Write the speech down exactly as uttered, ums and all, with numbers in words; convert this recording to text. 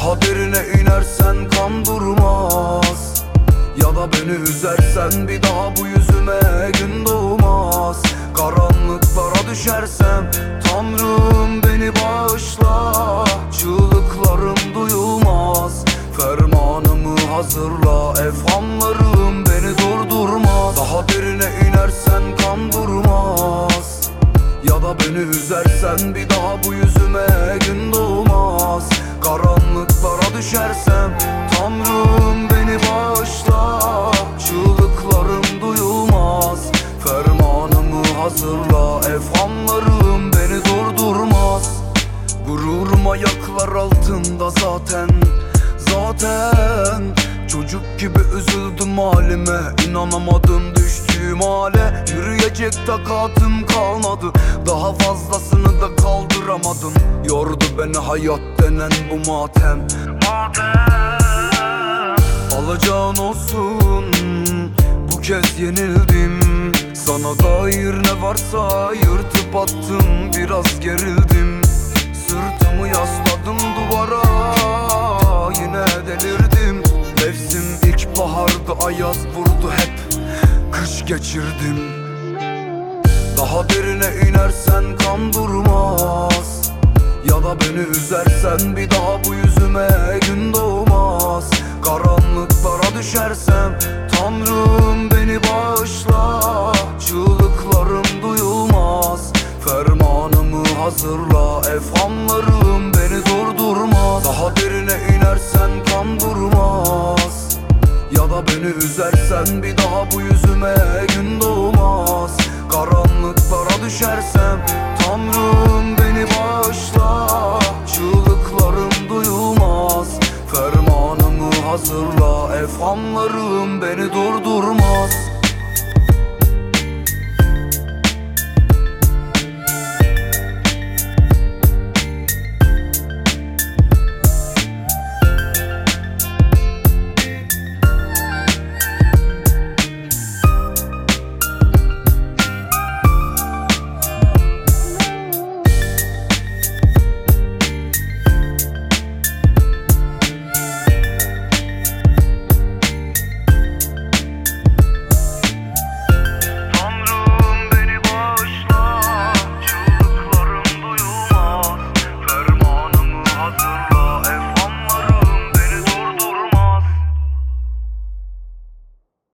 Daha derine inersen kan durmaz. Ya da beni üzersen bir daha bu yüzüme gün doğmaz. Karanlıklara düşersem Tanrım beni bağışla. Çığlıklarım duyulmaz. Fermanımı hazırla, efhamlarım beni durdurmaz. Daha derine inersen kan durmaz. Ya da beni üzersen bir daha bu yüzüme gün doğmaz. Karanlıklara düşersem Tanrım beni bağışla. Çığlıklarım duyulmaz. Fermanımı hazırla, efhamlarım beni durdurmaz. Gururum ayaklar altında zaten. Zaten çocuk gibi üzüldüm halime. İnanamadım düştüğüm hale. Yürüyecek takatım kalmadı. Daha fazlasını da kaldıramadım. Yordu beni hayat denen bu matem. Alacağın olsun, bu kez yenildim. Sana dair ne varsa yırtıp attım. Biraz gerildim. Sırtımı yasladım duvara, yine delirdim. Mevsim ilkbaharda ayaz vurdu hep. Kış geçirdim. Daha derine inersen kan durmaz. Ya da beni üzersen bir daha bu yüzüme gün doğmaz. Karanlıklara düşersem Tanrım beni bağışla. Çığlıklarım duyulmaz. Fermanımı hazırla, efhamlarım beni durdurmaz. Daha derine inersen kan durmaz. Ya da beni üzersen bir daha bu yüzüme